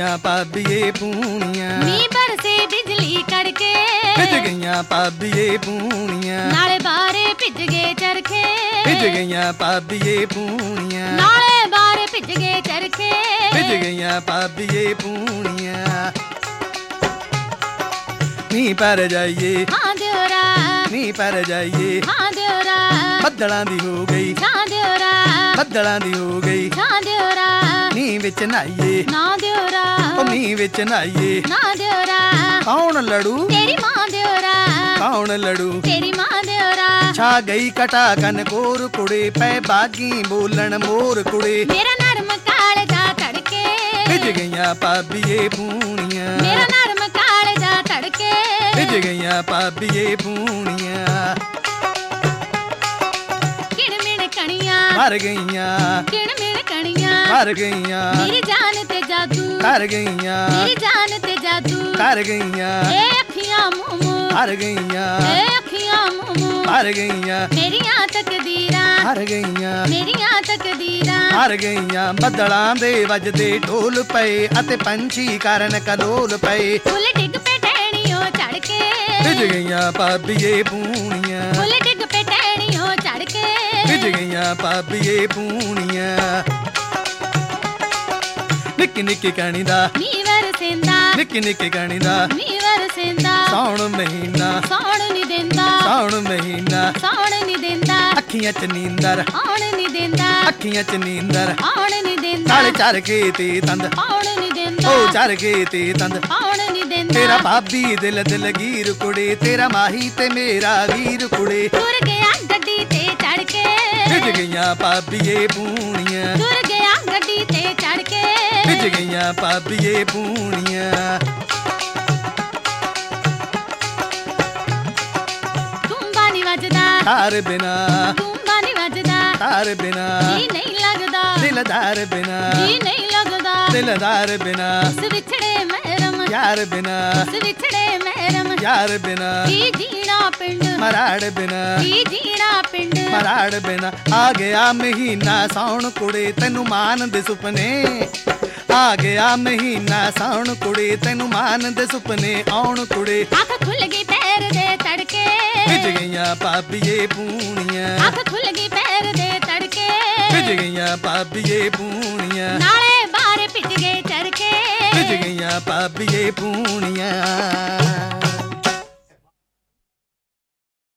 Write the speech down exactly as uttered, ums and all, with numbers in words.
गईयां भाभीए पूनियां नी बरसे बिजली कड़के भिज गईयां भाभीए पूनियां नाले बारे भिज गए चरखे भिज गईयां भाभीए पूनियां नाले बारे भिज गए चरखे भिज गईयां भाभीए पूनियां नी पर जाइए हाँ दियोरा नी पर जाइए हाँ दियोरा ਬੱਦਲਾਂ ਦੀ ਹੋ ਗਈ हाँ दियोरा ਬੱਦਲਾਂ ਦੀ ਹੋ ਗਈ हाँ दियोरा ਨੀ ਵਿੱਚ ਨਹਾਈਏ ना दियोरा ਉਹ ਨੀ ਵਿੱਚ ਨਹਾਈਏ ना दियोरा ਕੌਣ ਲੜੂ तेरी माँ दियोरा ਕੌਣ ਲੜੂ तेरी माँ दियोरा ਛਾ ਗਈ ਕਟਾ ਕਨ ਕੋਰ ਕੁੜੇ ਪੈ ਬਾਗੀ ਬੋਲਣ ਮੋਰ ਕੁੜੇ मेरा नरम कालजा तड़के ਭਿਜ ਗਈਆਂ ਭਾਬੀਏ ਪੂਣੀਆਂ मेरा नरम कालजा तड़के ਭਿਜ ਗਈਆਂ ਭਾਬੀਏ ਪੂਣੀਆਂ किण मिण कणियां ਮਰ ਗਈਆਂ किण मिण कणियां ਮਰ ਗਈਆਂ मेरी जान ते जादू ਕਰ ਗਈਆਂ मेरी जान ते जादू ਕਰ ਗਈਆਂ ए अखियां मोमो ਮਰ ਗਈਆਂ ए अखियां मोमो ਮਰ ਗਈਆਂ मेरियां तकदीरां ਮਰ ਗਈਆਂ मेरियां तकदीरां ਮਰ ਗਈਆਂ ਬੱਦਲਾਂ ਦੇ ਵੱਜਦੇ ਢੋਲ ਪਏ ਅਤੇ ਪੰਛੀ ਕਰਨ ਕਲੋਲ ਪਏ फुल डिग पे टहनियों चढ़ के ਭਿਜ ਗਈਆਂ ਭਾਬੀਏ ਪੂਣੀਆਂ फुल डिग पे टहनियों चढ़ के ਭਿਜ ਗਈਆਂ ਭਾਬੀਏ ਪੂਣੀਆਂ ਨਿੱਕੀ ਨਿੱਕੀ ਕਣੀ ਦਾ नीवर सेंदा ਨਿੱਕੀ ਨਿੱਕੀ ਕਣੀ ਦਾ नीवर सेंदा ਸੌਣ ਮਹੀਨਾ सौण नी देंदा ਸੌਣ ਮਹੀਨਾ सौण नी देंदा ਅੱਖੀਆਂ ਚ ਨੀਂਦਰ आउण नी देंदा ਅੱਖੀਆਂ ਚ ਨੀਂਦਰ आउण नी देंदा ਨਾਲੇ ਚਰ ਕੇ ਤੇ ਤੰਦ आउण नी देंदा ਉਹ ਚਰ ਕੇ ਤੇ ਤੰਦ आउण नी देंदा ਤੇਰਾ ਭਾਬੀ ਦਿਲ ਦਿਲ ਗੀਰ ਕੁੜੇ ਤੇਰਾ ਮਾਹੀ ਤੇ ਮੇਰਾ ਵੀਰ ਕੁੜੇ टुर गया गड्डी ते चढ़ के ਭਿਜ ਗਈਆਂ ਭਾਬੀਏ ਪੂਣੀਆਂ टुर गया गड्डी ते चढ़ के ਭਿਜ ਗਈਆਂ ਭਾਬੀਏ ਪੂਣੀਆਂ तुंबा नी वजदा ਤਾਰ ਬਿਨਾ तुंबा नी वजदा ਤਾਰ ਬਿਨਾ जी नहीं लगदा ਦਿਲਦਾਰ ਬਿਨਾ जी नहीं लगदा ਦਿਲਦਾਰ ਬਿਨਾ उस विछड़े महरम ਯਾਰ ਬਿਨਾ उस विछड़े महरम ਯਾਰ ਬਿਨਾ की जीना पिंड ਮਰਾੜ ਬਿਨਾ की जीना पिंड ਮਰਾੜ ਬਿਨਾ ਆ ਗਿਆ ਮਹੀਨਾ ਸੌਣ ਕੁੜੇ ਤੈਨੂੰ ਮਾਨ ਦੇ ਸੁਪਨੇ ਆ ਗਿਆ ਮਹੀਨਾ ਸੌਣ ਕੁੜੇ ਤੈਨੂੰ ਮਾਨ ਦੇ ਸੁਪਨੇ ਆਉਣ ਕੁੜੇ आँख खुल गई पैर दे तड़के ਭਿਜ ਗਈਆਂ ਭਾਬੀਏ ਪੂਣੀਆਂ आँख खुल गई पैर दे तड़के ਭਿਜ ਗਈਆਂ ਭਾਬੀਏ ਪੂਣੀਆਂ नाले बारे पिट गए चरके ਭਿਜ ਗਈਆਂ ਭਾਬੀਏ ਪੂਣੀਆਂ